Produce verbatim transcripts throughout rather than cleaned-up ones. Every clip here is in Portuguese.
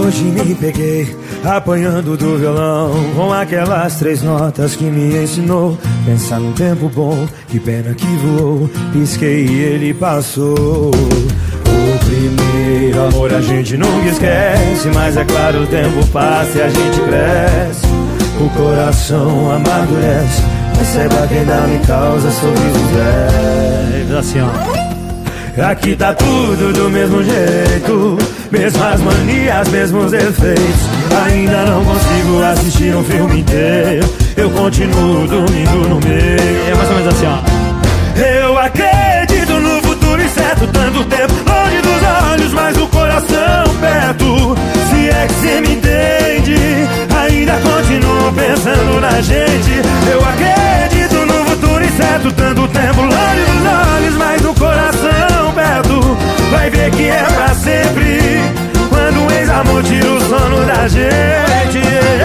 Hoje me peguei apanhando do violão, com aquelas três notas que me ensinou. Pensar num tempo bom, que pena que voou. Pisquei e ele passou. O primeiro amor a gente nunca esquece, mas é claro, o tempo passa e a gente cresce. O coração amadurece, perceba que ainda me causa sorrisos leves. Assim, ó. Aqui tá tudo do mesmo jeito, mesmas manias, mesmos defeitos. Ainda não consigo assistir um filme inteiro, eu continuo dormindo no meio. É mais ou menos assim, ó. Eu acredito no futuro incerto, tanto tempo longe dos olhos, mas o coração perto. Se é que cê me entende, ainda continuo pensando na gente. Eu acredito no futuro incerto, tanto tempo longe dos olhos, mas o coração perto. Vai ver que é pra sempre, quando o ex-amor tira o sono da gente.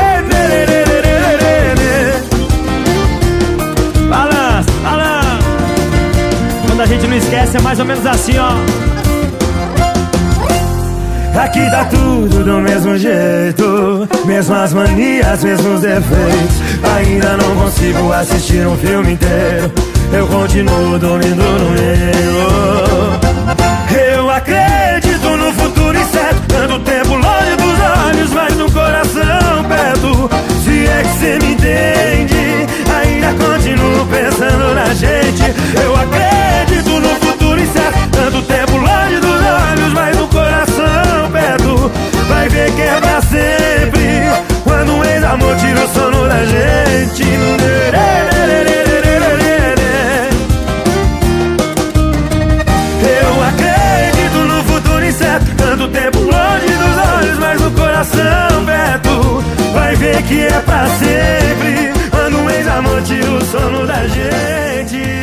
Balança, balança. Quando a gente não esquece é mais ou menos assim, ó. Aqui dá tudo do mesmo jeito, mesmas manias, mesmos defeitos. Ainda não consigo assistir um filme inteiro, eu continuo dormindo no meio. Eu acredito no futuro incerto, tanto tempo longe dos olhos, mas no coração perto. Se é que cê me entende, ainda continuo pensando na gente. Eu acredito no futuro incerto, tanto tempo longe dos olhos, mas no coração perto. Vai ver que é pra sempre, quando um ex-amor tira o sono da gente. Eu acredito no futuro incerto, tanto tempo longe dos olhos, mas no coração perto. Vai ver que é pra sempre, quando um ex-amor tira o sono da gente.